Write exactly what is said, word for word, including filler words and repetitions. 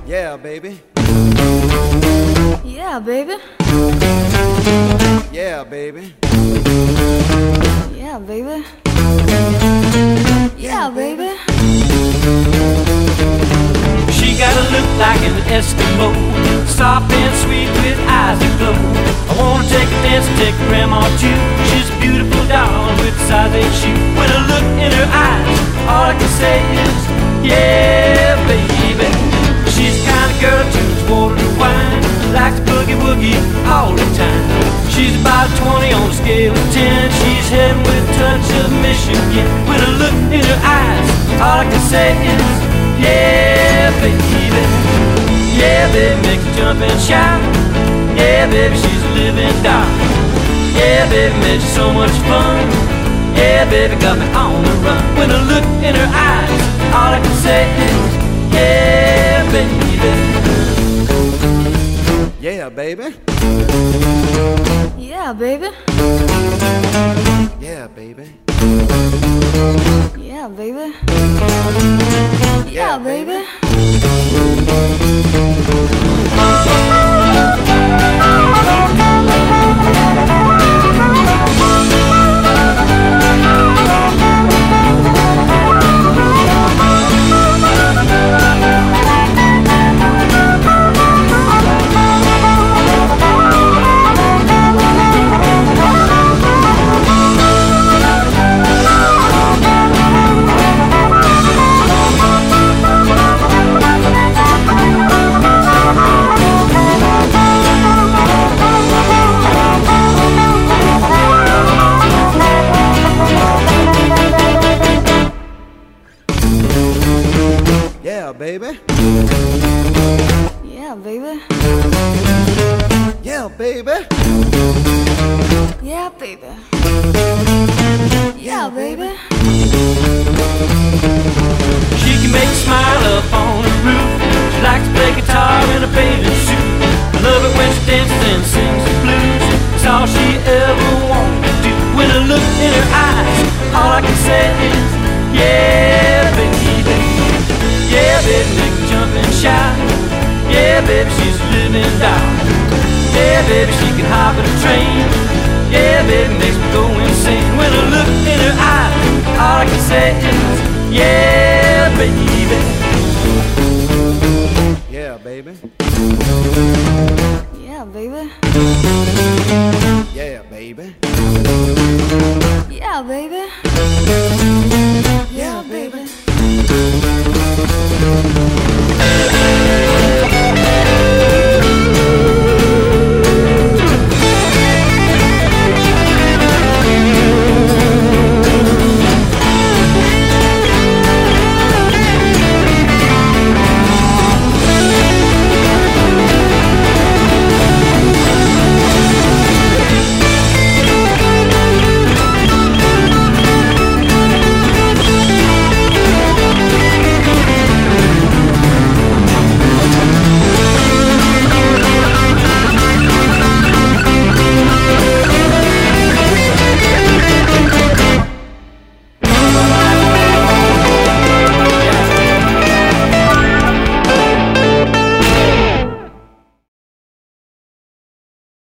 Yeah, baby. Yeah, baby. Yeah, baby. Yeah, baby. Yeah, baby. She got a look like an Eskimo, soft and sweet with eyes that glow. I wanna take a dance, take grandma too. She's a beautiful doll with size eight shoe. When I look in her eyes, all I can say is, yeah, baby. She's the kind of girl that turns water to wine, likes to boogie woogie all the time. She's about twenty on a scale of ten. She's heading with a touch of Michigan. When I look in her eyes, all I can say is, yeah, baby. Yeah, baby, makes me jump and shout. Yeah, baby, she's a living doll. Yeah, baby, makes you so much fun. Yeah, baby, got me on the run. When I look in her eyes, all I can say is, yeah, baby. Yeah, baby. Yeah, baby. Yeah, baby. Yeah, baby. Yeah, baby. Yeah, baby. Yeah, baby. Yeah, baby. Yeah, baby. Yeah, baby. She can make you smile up on the roof. She likes to play guitar in a bathing suit. I love it when she dances and sings the blues. It's all she ever wanted to do. When I look in her eyes, all I can say is, yeah, baby. Yeah, baby, make me jump and shout. Yeah, baby, she's a living doll. Yeah, baby, she can hop in a train. Yeah, baby, makes me go insane. When I look in her eyes, all I can say is, yeah, baby. Yeah, baby.